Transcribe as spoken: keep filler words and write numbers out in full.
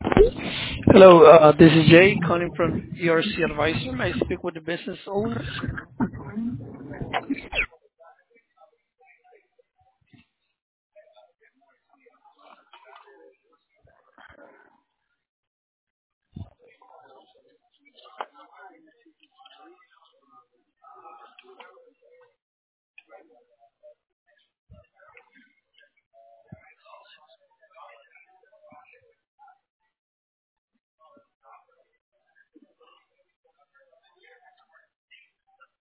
Hello, uh, this is Jay calling from E R C Advisor. May I speak with the business owner?